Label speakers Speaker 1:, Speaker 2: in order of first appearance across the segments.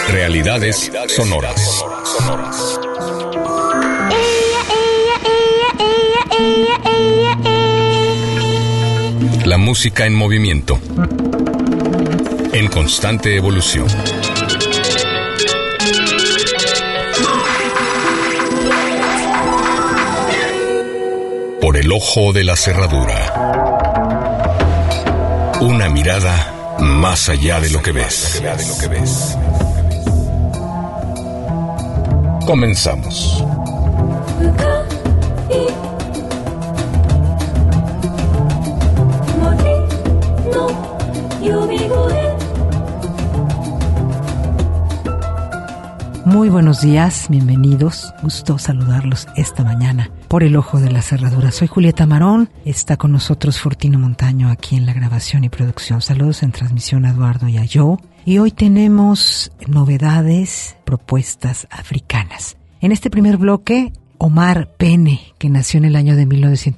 Speaker 1: Realidades sonoras. La música en movimiento, en constante evolución. Por el ojo de la cerradura. Una mirada más allá de lo que ves. Comenzamos.
Speaker 2: Muy buenos días, bienvenidos. Gusto saludarlos esta mañana por el ojo de la cerradura. Soy Julieta Marón, está con nosotros Fortino Montaño aquí en la grabación y producción. Saludos en transmisión a Eduardo y a Joe. Y hoy tenemos novedades, propuestas africanas. En este primer bloque, Omar Pene, que nació en el año de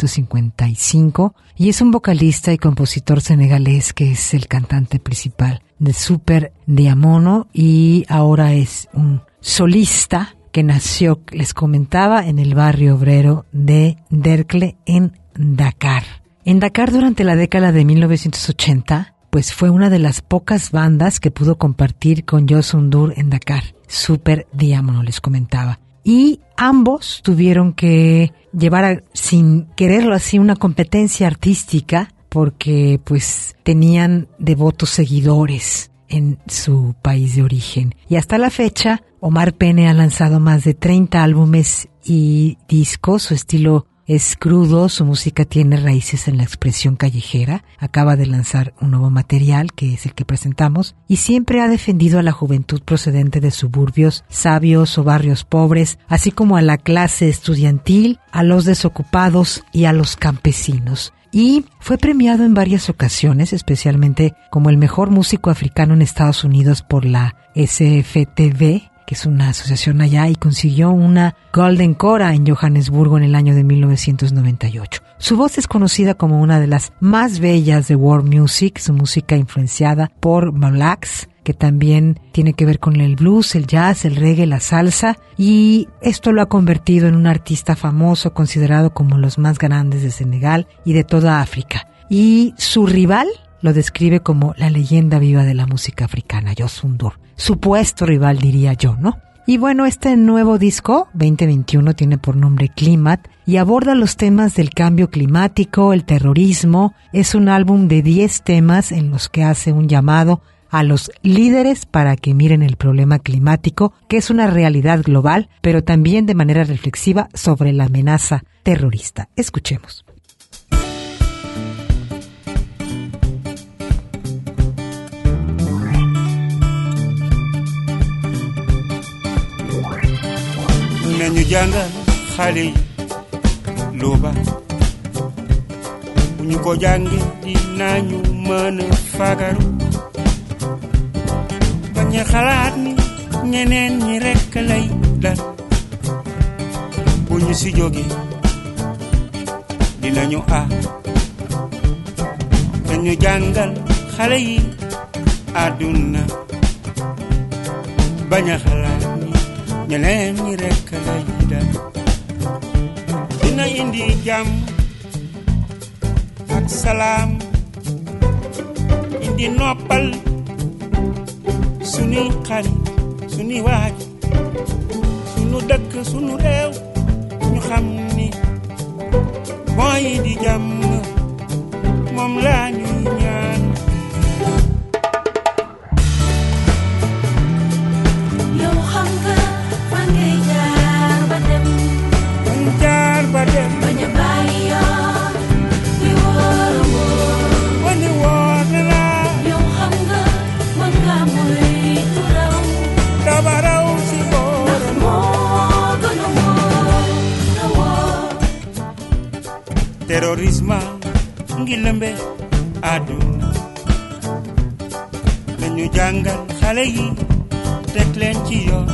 Speaker 2: 1955 y es un vocalista y compositor senegalés que es el cantante principal de Super Diamono y ahora es un solista que nació, les comentaba, en el barrio obrero de Derklé en Dakar. En Dakar durante la década de 1980, pues fue una de las pocas bandas que pudo compartir con Youssou N'Dour en Dakar, Super Diamono, les comentaba. Y ambos tuvieron que llevar, sin quererlo así, una competencia artística porque pues tenían devotos seguidores en su país de origen. Y hasta la fecha, Omar Pene ha lanzado más de 30 álbumes y discos. Su estilo es crudo, su música tiene raíces en la expresión callejera. Acaba de lanzar un nuevo material, que es el que presentamos, y siempre ha defendido a la juventud procedente de suburbios sabios o barrios pobres, así como a la clase estudiantil, a los desocupados y a los campesinos. Y fue premiado en varias ocasiones, especialmente como el mejor músico africano en Estados Unidos por la SFTV, que es una asociación allá, y consiguió una Golden Cora en Johannesburgo en el año de 1998. Su voz es conocida como una de las más bellas de world music, su música influenciada por Blacks, que también tiene que ver con el blues, el jazz, el reggae, la salsa, y esto lo ha convertido en un artista famoso, considerado como los más grandes de Senegal y de toda África. Y su rival lo describe como la leyenda viva de la música africana, Youssou N'Dour. Supuesto rival, diría yo, ¿no? Y bueno, este nuevo disco, 2021, tiene por nombre Climat y aborda los temas del cambio climático, el terrorismo. Es un álbum de 10 temas en los que hace un llamado a los líderes para que miren el problema climático, que es una realidad global, pero también de manera reflexiva sobre la amenaza terrorista. Escuchemos.
Speaker 3: nañu jàngal xale yi lu ba bu ñu ko jàngi dinañu mën a fagaru bañ a xalaat ni ñeneen ñi rekk lay dal bu ñu si jógee dinañu nañu jàngal xale yi àdduna bañ a xalaat ni ñeneen ñi rekk lay dal dina indi jàmm ak salaam indi noppal sunuy xarit sunuy waaj sunu dëkk sunu réew ñu xam ni mooy di jàmm moom laa ñuy ñaan
Speaker 4: yow xam nga fan ngay jaar ba dem bañ a bàyyi yoon wi wóor a wóor
Speaker 3: wani wóor na la
Speaker 4: yow xam nga mën nga moytu raw
Speaker 3: daba raw si
Speaker 4: ndax moo gën a wóor
Speaker 3: terrorisme ngi lëmbe àdduna nañu jàngal xale yi teg leen ci yoon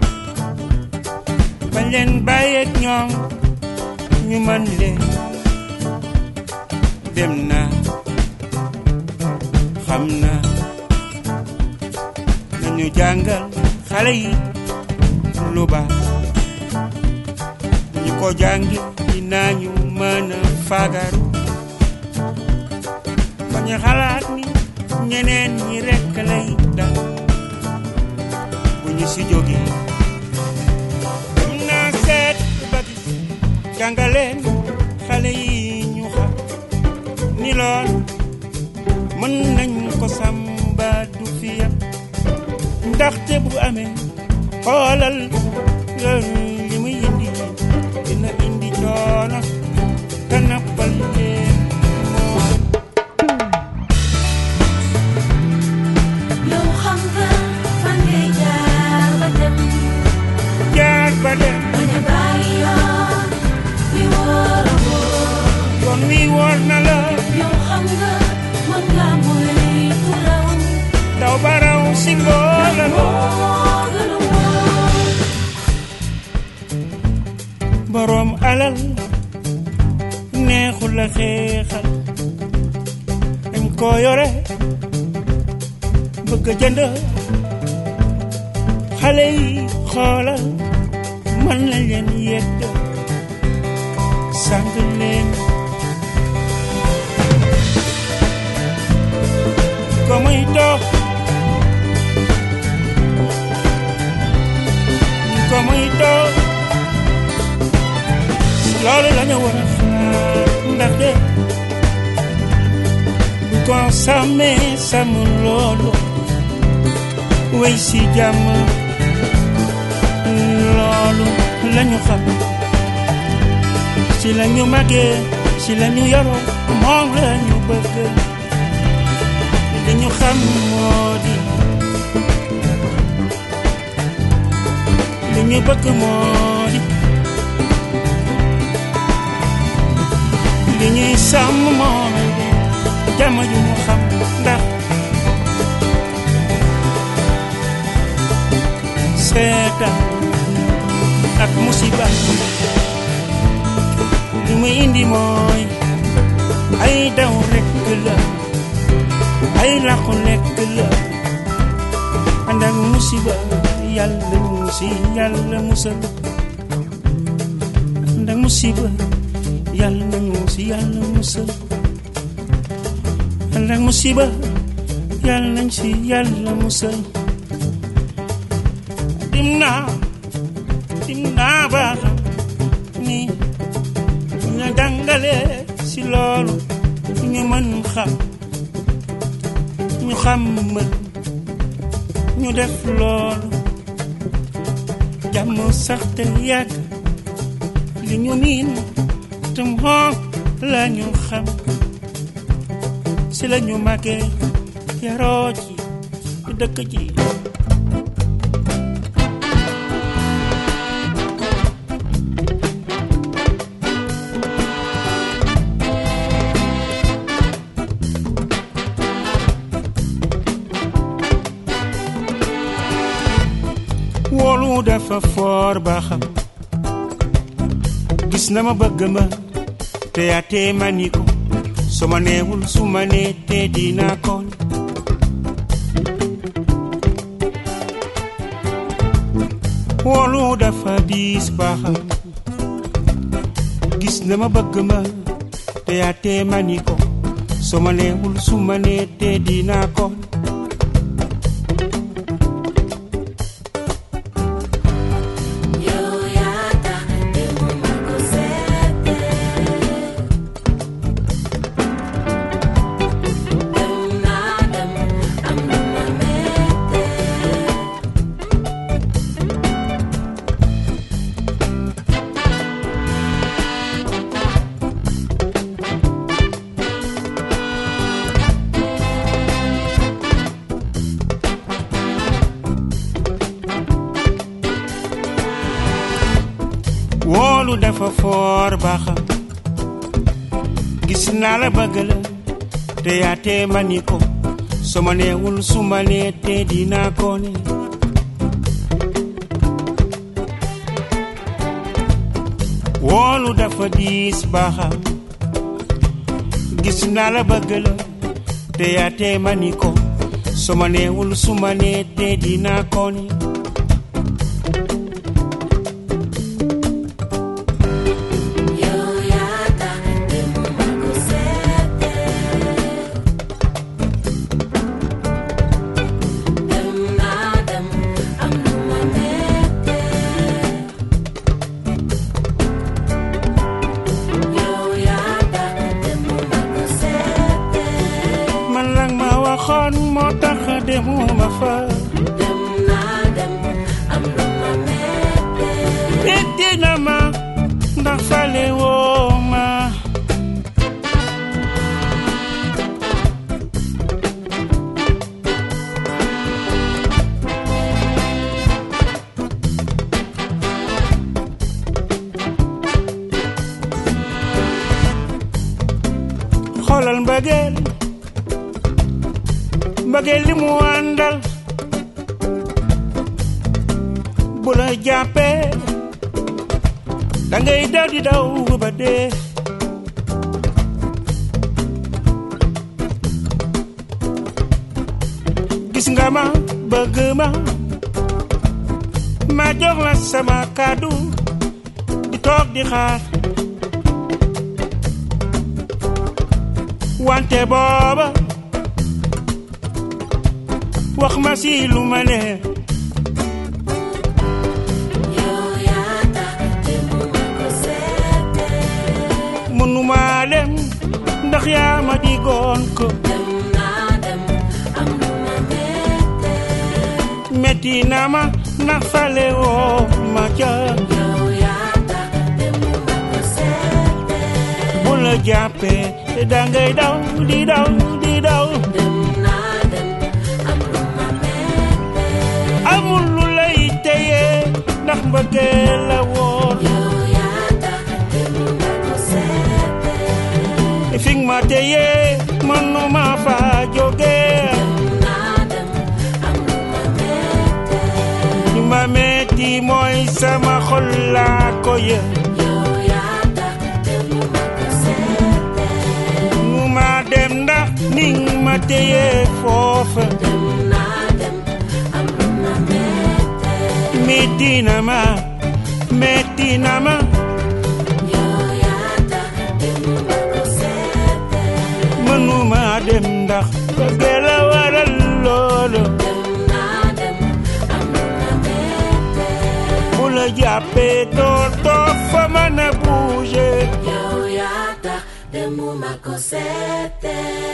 Speaker 3: bañ leen bàyyeek ñoom ñu mën leen dem naa xam naa nañu jàngal xale yi lu baax ñu ko jàngi dinañu mën a fagaru bañ a xalaat ni ñeneen ñi rekk lay dal bu ñu si jógee dem naa seet ba gis jàngaleen xale yi ñu xam ni lool mën nañ ko sàmba du fi yam ndaxte bu amee xoolal loolu li muy indi dina indi coono te nappal leen moo
Speaker 4: yow xam nga fan ngay jaar ba dem bañ a bàyyi yoon wi wóor a wóor
Speaker 3: yoon wi wóor na la
Speaker 4: yow xam nga mën nga moytu raw
Speaker 3: daw ba raw si ngóola
Speaker 4: moo gën a wóor
Speaker 3: boroom alal neexul la xeexal dañ ko yore bëgg a jënd xale yi xoolal mën na leen yedd sant leen ko muy toog ko muy toog loolu la ñu war a xaar ndax de bu ko sàmmee sàmm loolu wéy si jàmm loolu la ñu xam si la ñu màggee si la ñu yaroo moom la ñu bëgg li ñu xam moo di li ñu bëgg moo di li ñuy sàmm moo di jàmm ju mu xam ndax seetaan ak musiba li muy indi mooy ay daw rekk la ay làqu lekk la ànd ak musiba yàlla ñu si yàlla musal ànd ak musiba yàlla ñu si yàlla musal ànd ak musiba yàlla nañ si yàlla musal dim naa ba xam ni ñu jàngale si loolu ñu mën xam ñu xam mën ñu def loolu jàmm sax te yàgg li ñu miin te moom la ñu xam si la ñu màggee yaroo ci dëkk ji wóolu dafa foor ba xam gis na ma bëgg ma te yaa tee ma ni ko su ma neewul su ma nee te dinaa ko wóolu dafa diis ba xam gis na ma bëgg ma te yaa tee ma ni ko su ma neewul su ma nee te dinaa ko wóolu dafa foor ba xam gis naa la bëgg la te yaa tee ma ni ko su ma neewul su ma nee te dinaa ko ne wóolu dafa diis ba xam gis naa la bëgg la te yaa tee ma ni ko su ma neewul su ma nee te dinaa ko ne mbëggeel mbëggeel li mu àndal bu la jàppee dangay daw di daw ba dee gis nga ma bëgg ma jox la sama kàddu di toog di xaar wante booba wax ma si lu ma neex mënuma dem ndax yaa ma digoon ko metti na ma ndax fale woo ma ca bu la jàppee dangay daw di daw di daw amul lu lay téye ndax mbëggeel la woon fi nga ma téye mënuma fa jógee li ma metti mooy sama xol laa ko yëg nu ma dem ndax ni nga ma téye foofa metti na ma mënuma dem ndax bëgg la waral loolu bu la jàppee doo fa mën a bouger
Speaker 4: yow yaa tax demuma ko seete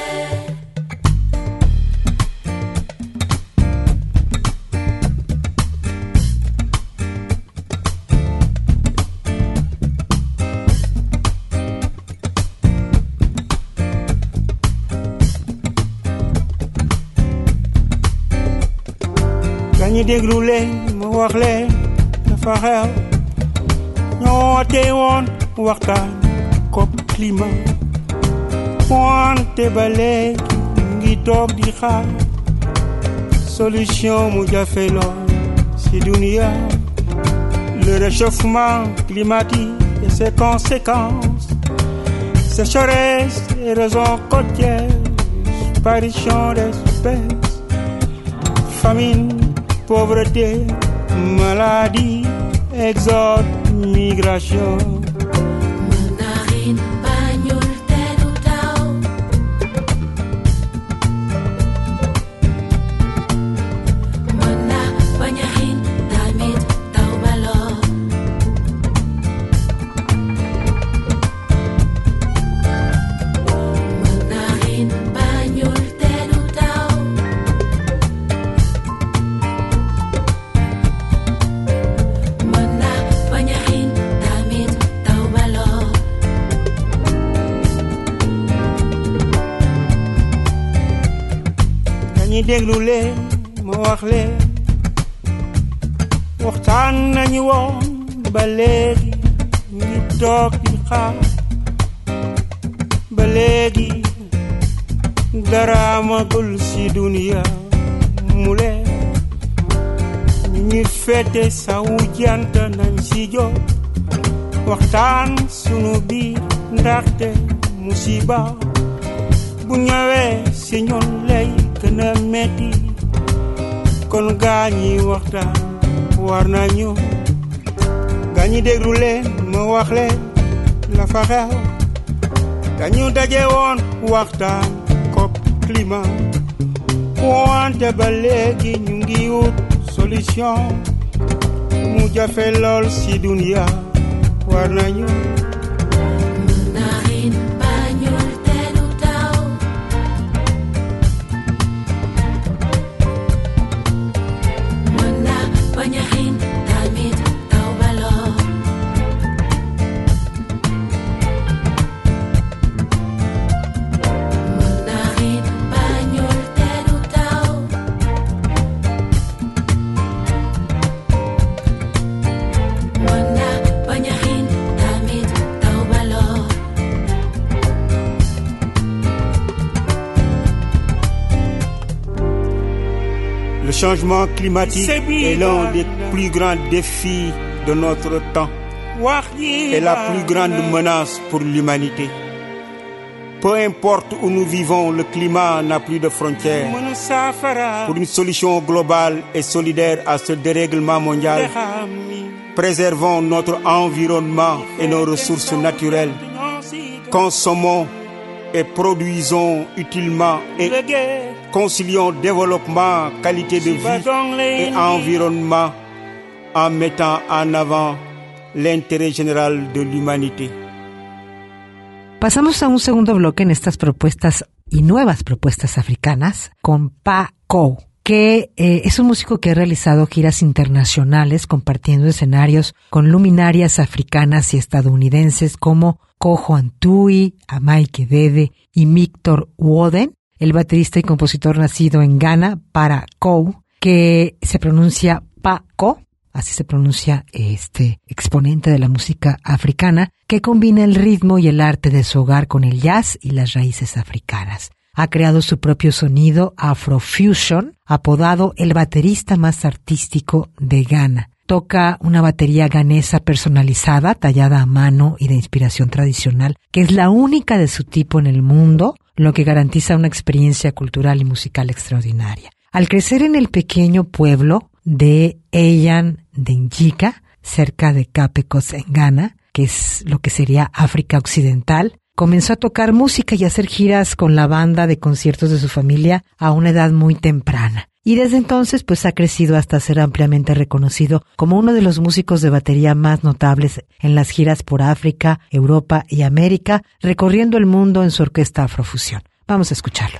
Speaker 3: ñi déglu leen ma wax leen dafa xew ñoo tey woon waxtaan COP climat wante ba léegi ngi toog di xaar solution mu jafe lool ci dunia le réchauffement climatique et ses conséquences sécheresse, érosion côtière, disparition d'espèces, famine, pauvreté, maladie, exode, migration.
Speaker 4: Mandarin bañul te du taw. Manda bañahin tamit taw baloo. Mandarin bañul te du taw.
Speaker 3: ñi déglu leen ma wax leen waxtaan nañu woon ba léegi ngi toog di xaar ba léegi dara amagul ci dunia mu leen ñu fete sawu jant nañ ci jóg waxtaan sunu biir ndaxte musiba bu ñëwee ci ñun lay gën a metti kon gaañi waxtaan war nañu gaañi déglu leen ma wax leen la fa xew dañu daje woon waxtaan COP climat wante ba léegi ñu ngi wut solution mu jafe lool ci dunia war nañu changement climatique est l'un des plus grands défis de notre temps et la plus grande menace pour l'humanité. Peu importe où nous vivons, le climat n'a plus de frontières. Pour une solution globale et solidaire à ce dérèglement mondial, préservons notre environnement et nos ressources naturelles. Consommons et produisons utilement et concilions développement, qualité de vie et environnement en mettant en avant l'intérêt général de l'humanité.
Speaker 2: Pasamos a un segundo bloque en estas propuestas y nuevas propuestas africanas con Pa Ko, que es un músico que ha realizado giras internacionales compartiendo escenarios con luminarias africanas y estadounidenses como Kojo Antui, Amaike Dede y Victor Woden, el baterista y compositor nacido en Ghana, para Ko, que se pronuncia Pa Ko. Así se pronuncia este exponente de la música africana, que combina el ritmo y el arte de su hogar con el jazz y las raíces africanas. Ha creado su propio sonido Afrofusion, apodado el baterista más artístico de Ghana. Toca una batería ghanesa personalizada, tallada a mano y de inspiración tradicional, que es la única de su tipo en el mundo, lo que garantiza una experiencia cultural y musical extraordinaria. Al crecer en el pequeño pueblo de Eyan Denjika, cerca de Capecos en Ghana, que es lo que sería África Occidental, comenzó a tocar música y a hacer giras con la banda de conciertos de su familia a una edad muy temprana. Y desde entonces pues ha crecido hasta ser ampliamente reconocido como uno de los músicos de batería más notables en las giras por África, Europa y América, recorriendo el mundo en su orquesta Afrofusión. Vamos a escucharlo.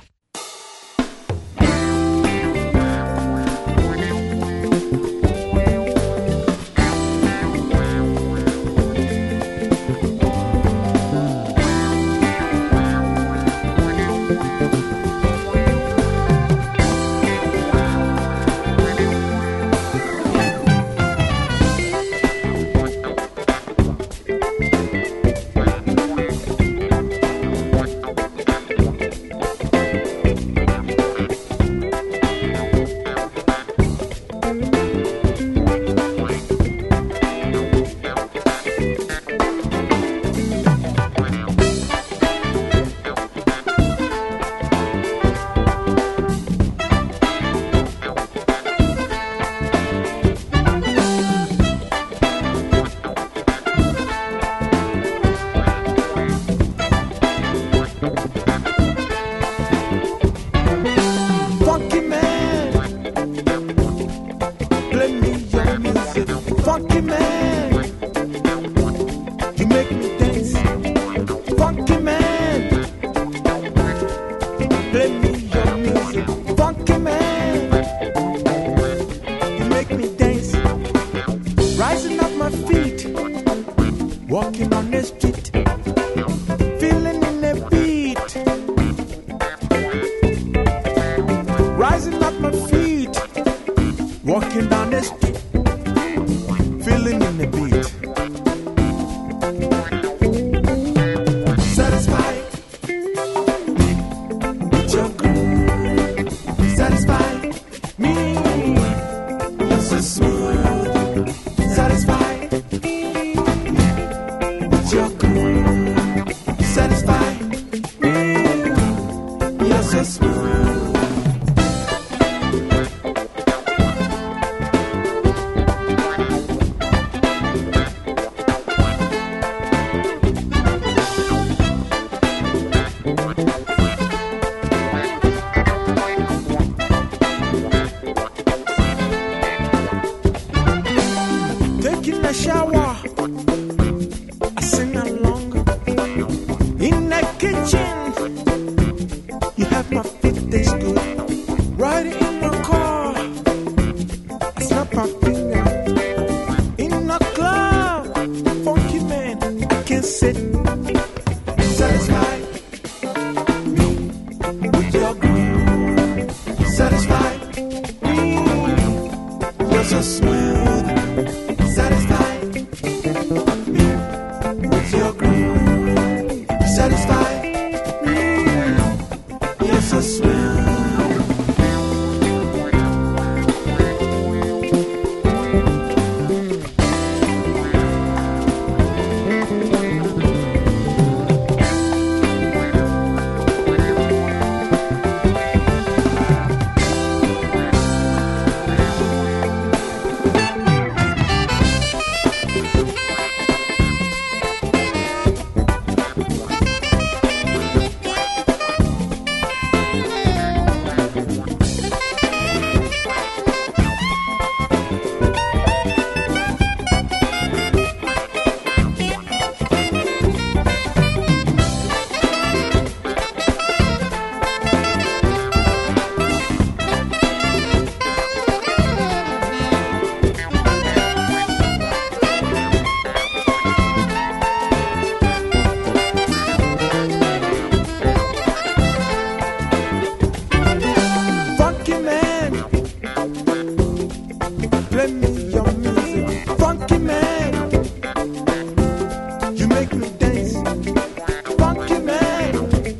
Speaker 5: your music, funky man. You make me dance, funky man.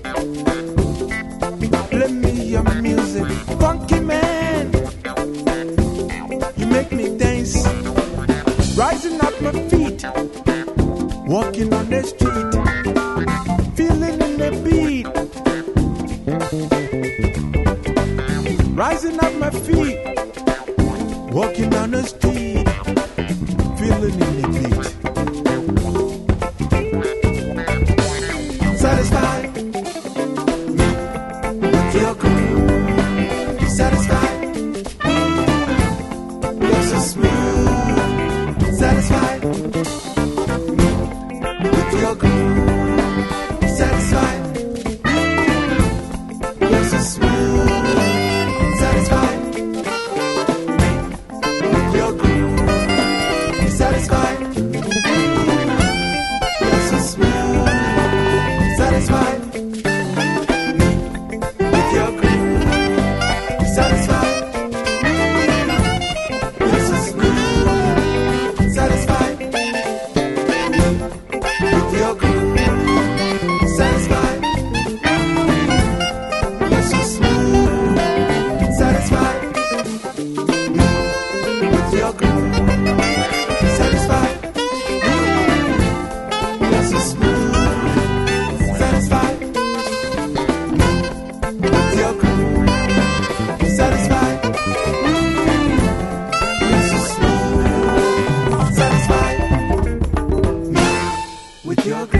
Speaker 5: Play me your music, funky man. You make me dance, rising up my feet, walking on the street, feeling in the beat. Rising up my feet, walking down the street, feeling in the beat. Satisfied me with your groove. Satisfied, you're so smooth. Satisfied me with your groove. Satisfied, you're so smooth. Satisfied with your groove. Satisfied, you're so smooth. Satisfied with your groove. Satisfied, you're so smooth. Satisfied with your groove. Satisfied, you're so smooth. Satisfied with your groove. Satisfied, you're so smooth. Satisfied with your groove. Satisfied, you're so smooth. Satisfied with your groove.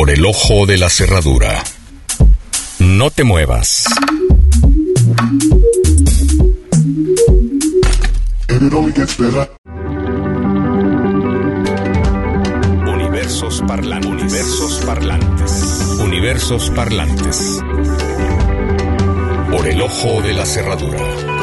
Speaker 1: por el ojo de la cerradura. No te muevas. Universos parlantes. Universos parlantes. Universos parlantes. Por el ojo de la cerradura.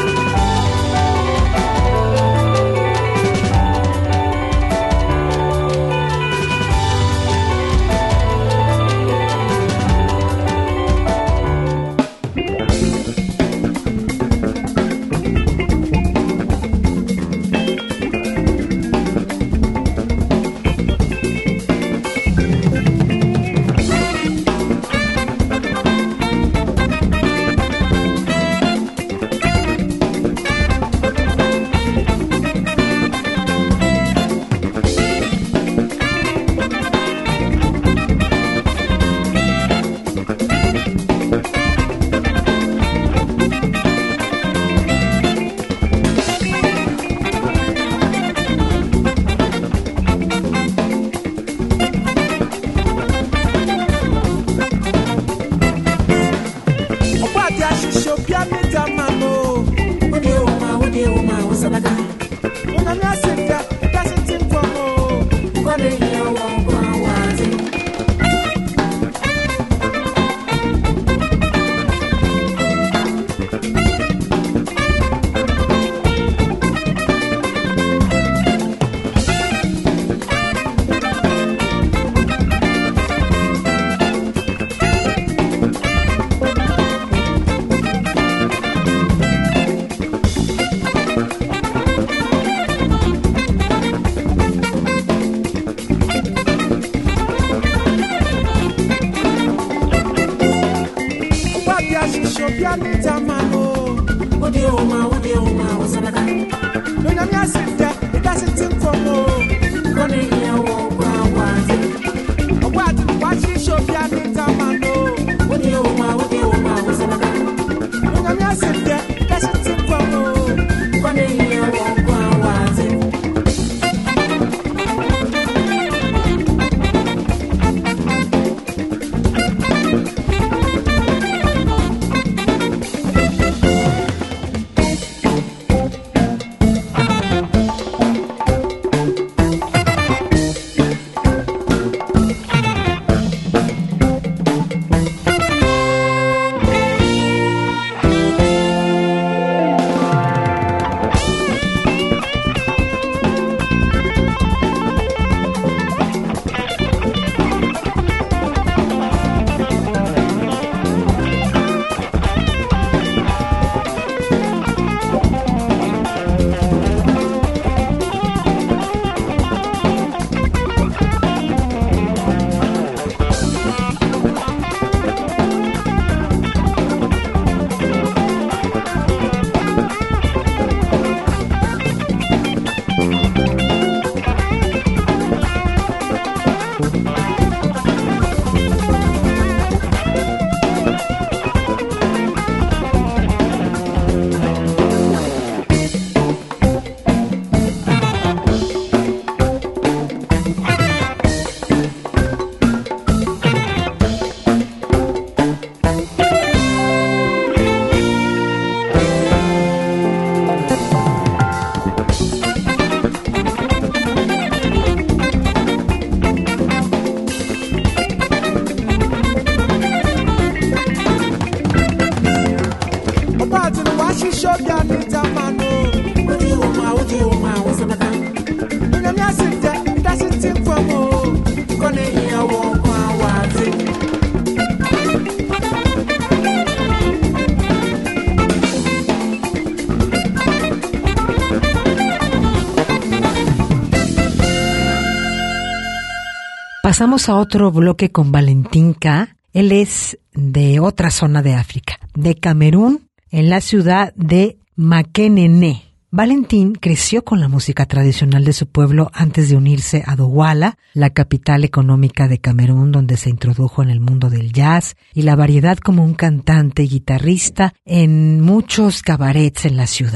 Speaker 2: Pasamos a otro bloque con Valentín K. Él es de otra zona de África, de Camerún, en la ciudad de Makenene. Valentín creció con la música tradicional de su pueblo antes de unirse a Douala, la capital económica de Camerún, donde se introdujo en el mundo del jazz y la variedad como un cantante y guitarrista en muchos cabarets en la ciudad.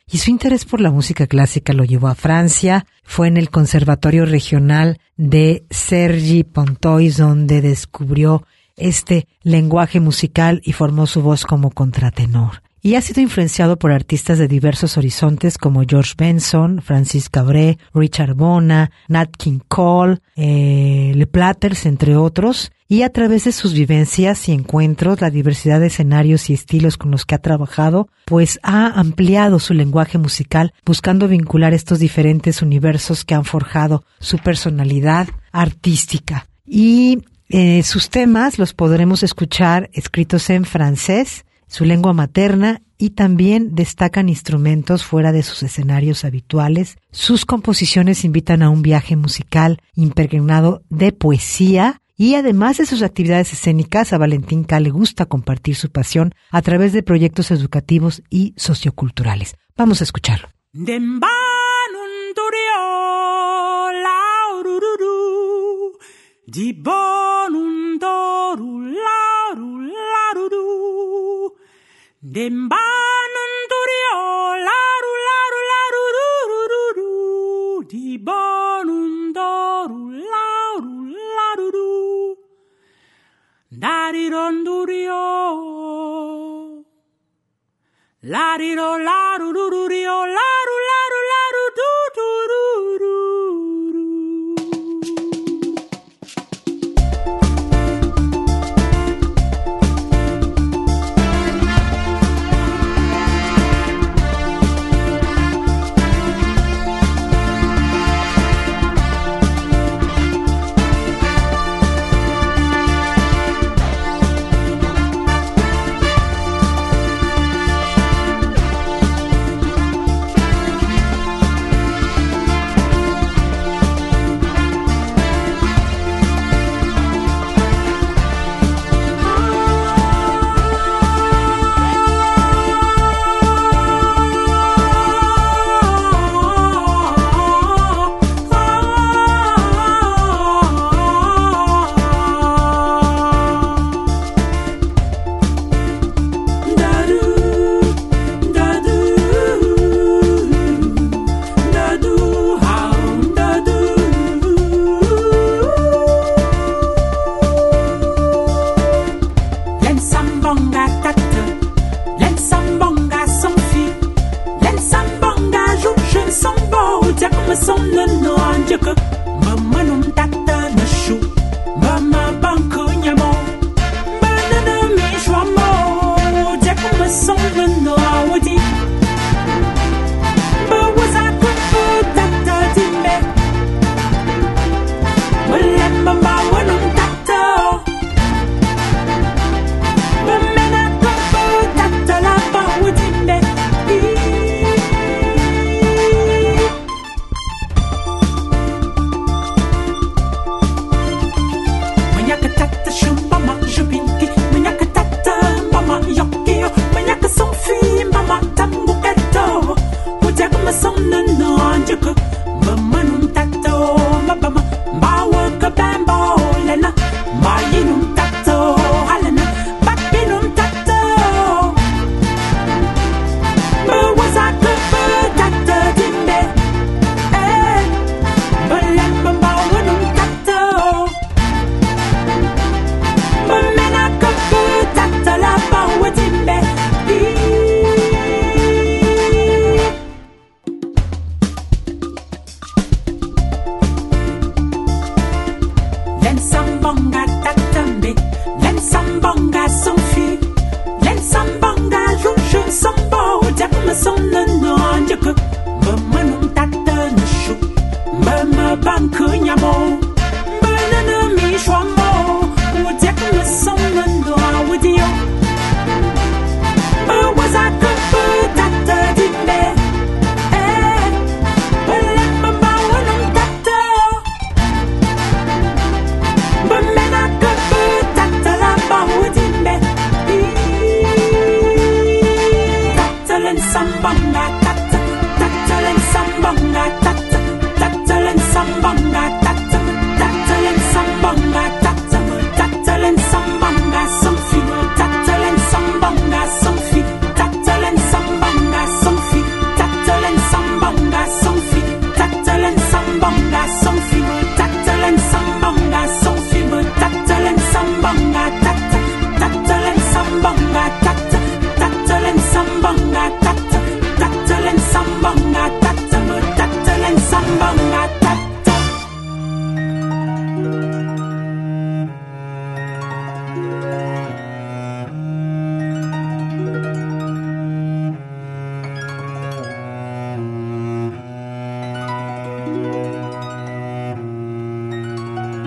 Speaker 2: y su interés por la música clásica lo llevó a Francia. Fue en el Conservatorio Regional de Cergy-Pontoise donde descubrió este lenguaje musical y formó su voz como contratenor. Y ha sido influenciado por artistas de diversos horizontes como George Benson, Francis Cabré, Richard Bona, Nat King Cole, Le Platters, entre otros. Y a través de sus vivencias y encuentros, la diversidad de escenarios y estilos con los que ha trabajado, pues ha ampliado su lenguaje musical, buscando vincular estos diferentes universos que han forjado su personalidad artística. Y sus temas los podremos escuchar escritos en francés, su lengua materna, y también destacan instrumentos fuera de sus escenarios habituales. Sus composiciones invitan a un viaje musical impregnado de poesía, y además de sus actividades escénicas, a Valentín K. le gusta compartir su pasión a través de proyectos educativos y socioculturales. Vamos a escucharlo.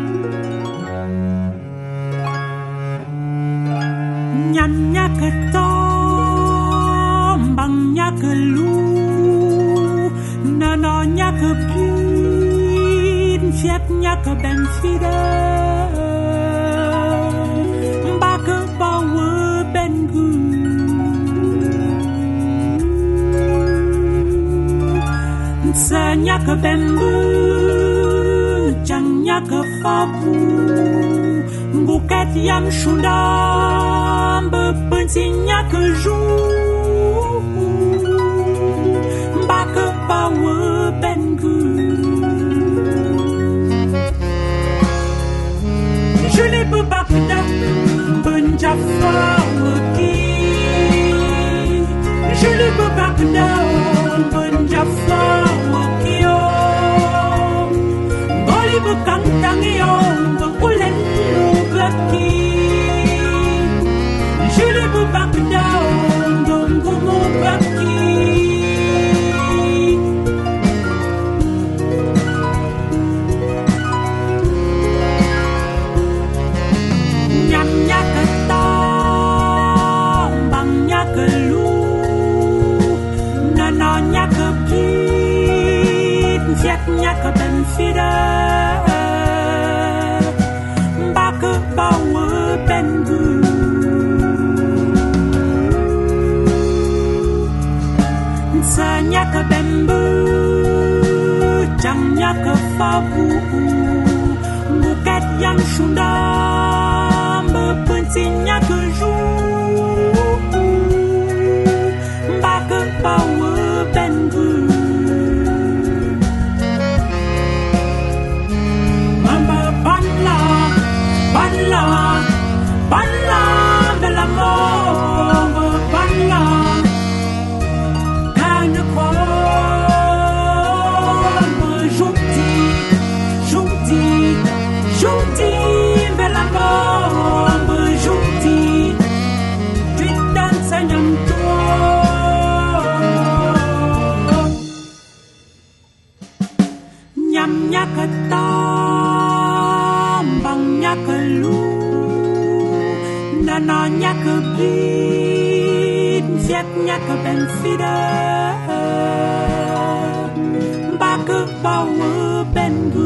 Speaker 3: Nyanya ke tombangnya ke lu, nanonya ke bin, fiatnya ke benfida, mbak ke bawa bengu, sanya ke bembu, jangnya ke fabu, buket yang sudah berpensinya ke jour, mbak ke bawa bengu. Je n'ai pas bedak benjafa waki, je n'ai pas bedak benjafa waki yo, boli bekantang yo bekulen lu baki. Je ne peux pas que down, donc mon baki. Nyam nyaka tom, bang nyaka lu, nana nyaka pit, fiat nyaka benfida, baka bawa bengu. Sanya ke bembu, jangnya ke fabu, buket yang sudah berpensinya ke jour, mbak ke bawa bengu. Mama banla, banla, banla de l'amour, banla. Junti, bella bomba, junti, tu danza nyam tua. Nyam nyaka tambang nyaka lu, nana nyaka bin, fiat nyaka benfida, baka bawa bengu.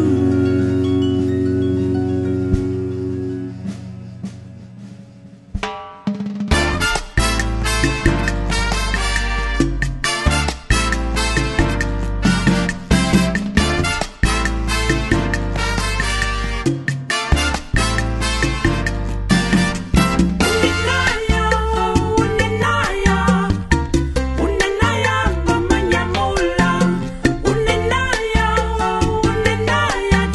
Speaker 3: Unenaya,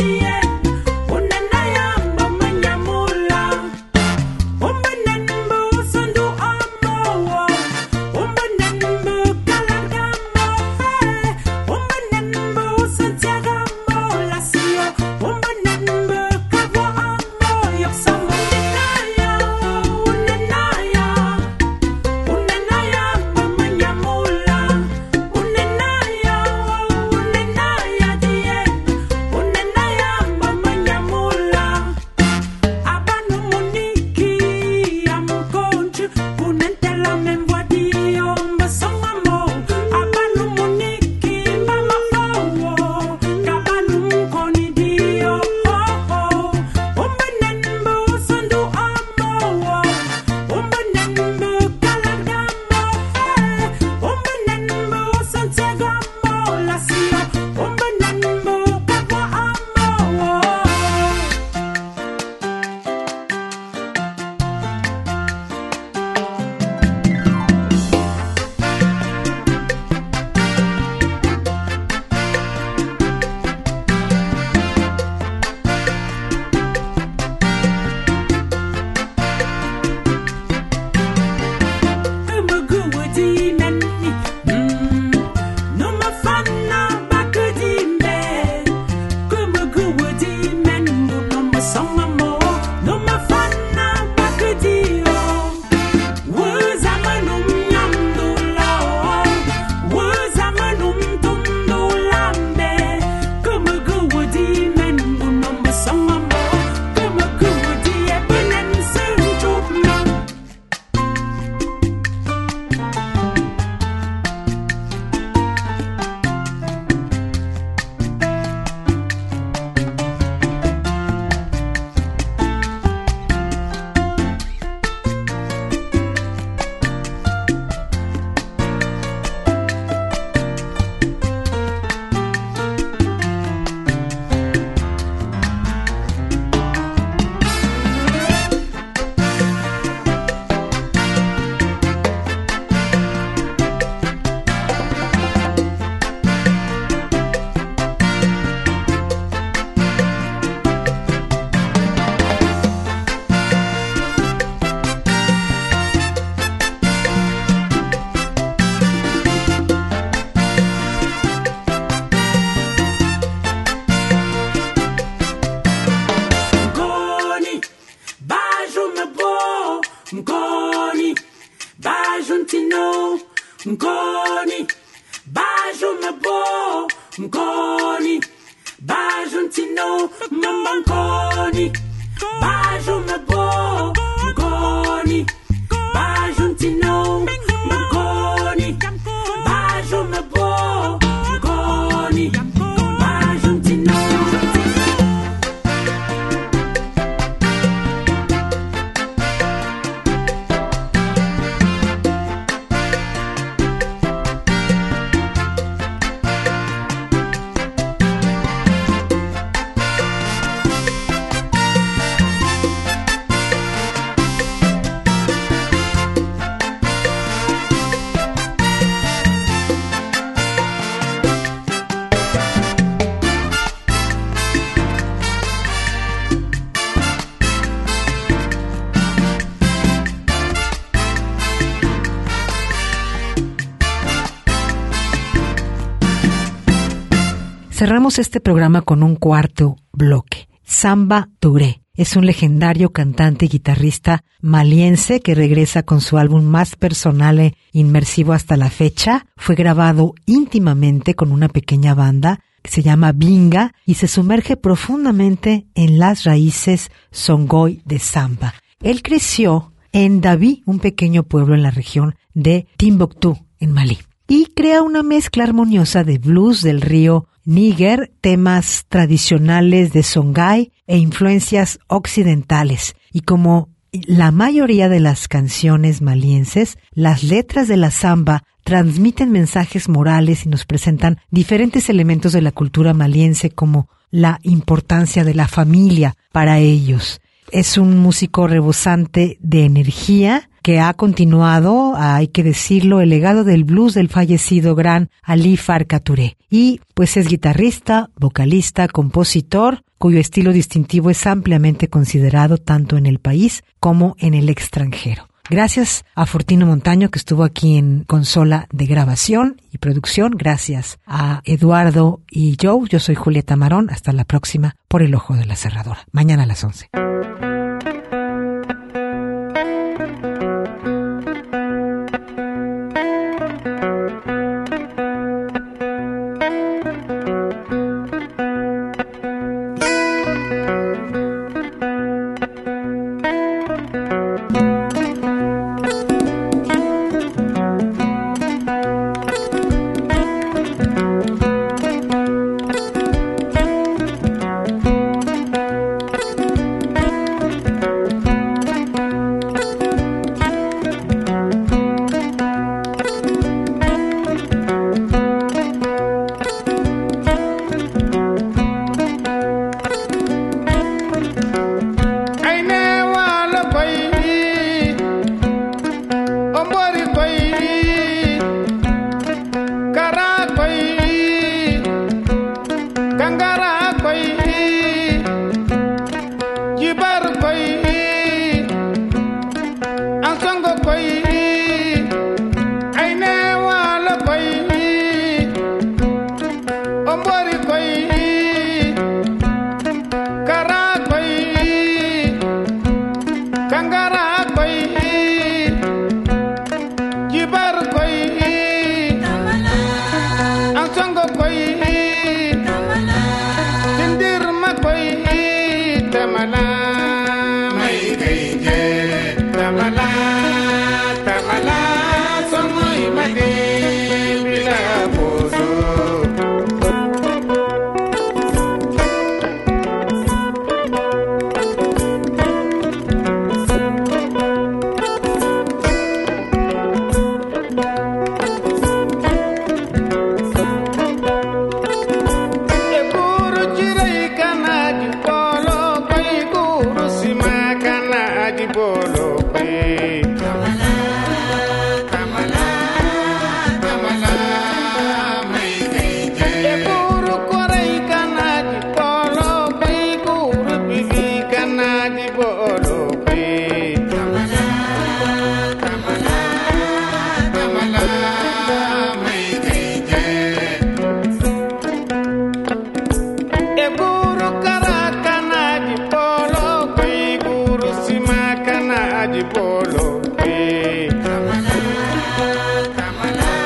Speaker 4: Nkoni Baju Mabo Nkoni Baju Ntino Mamba Nkoni Baju Mabo Nkoni Baju Ntino Nkoni Baju Mabo Nkoni Baju Ntino.
Speaker 2: Cerramos este programa con un cuarto bloque. Samba Touré es un legendario cantante y guitarrista maliense que regresa con su álbum más personal e inmersivo hasta la fecha. Fue grabado íntimamente con una pequeña banda que se llama Binga y se sumerge profundamente en las raíces songhai de samba. Él creció en Dabi, un pequeño pueblo en la región de Timbuktu, en Malí, y crea una mezcla armoniosa de blues del río Níger, temas tradicionales de songhai e influencias occidentales. Y como la mayoría de las canciones malienses, las letras de la samba transmiten mensajes morales y nos presentan diferentes elementos de la cultura maliense, como la importancia de la familia para ellos. Es un músico rebosante de energía que ha continuado, hay que decirlo, el legado del blues del fallecido gran Ali Farka Touré. Y pues es guitarrista, vocalista, compositor, cuyo estilo distintivo es ampliamente considerado tanto en el país como en el extranjero. Gracias a Fortino Montaño, que estuvo aquí en consola de grabación y producción. Gracias a Eduardo y Joe. Yo soy Julieta Marón. Hasta la próxima por El Ojo de la Cerradura. Mañana a las 11.
Speaker 5: Polo, kamala, kamala.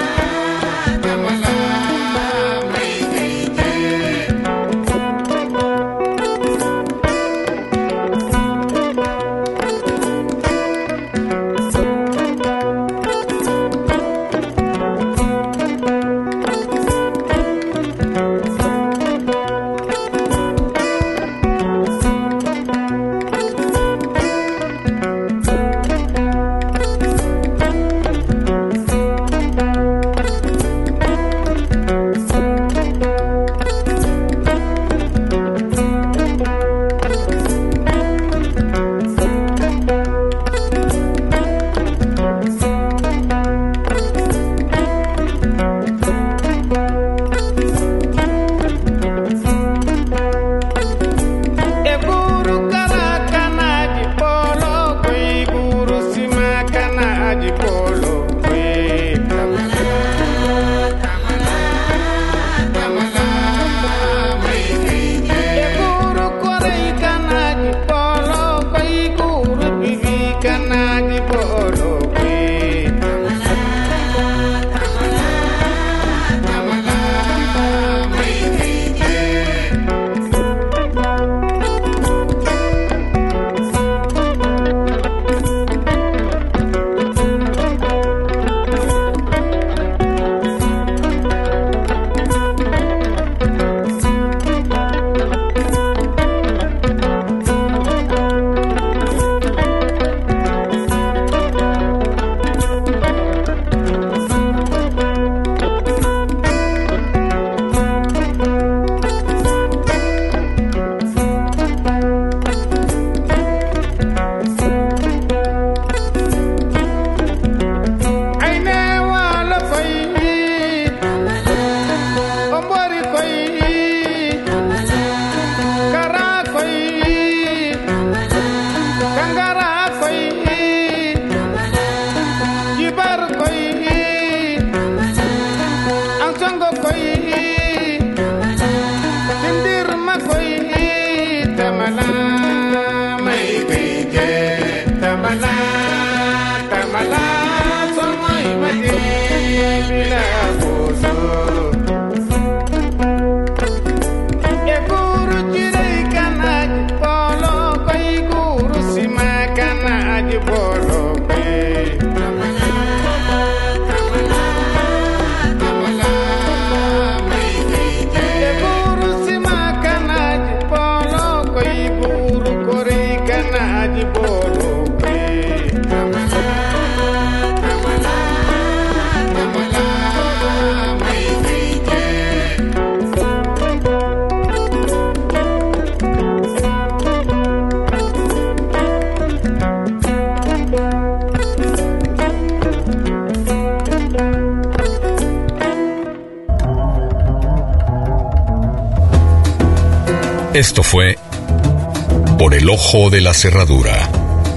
Speaker 1: Esto fue Por el Ojo de la Cerradura.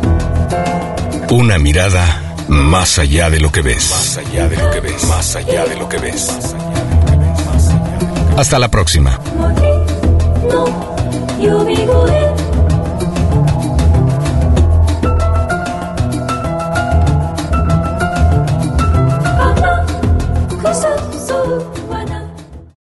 Speaker 1: Una mirada más allá de lo que ves. Más allá de lo que ves. Más allá de lo que ves. Hasta la próxima.
Speaker 4: No, you be good.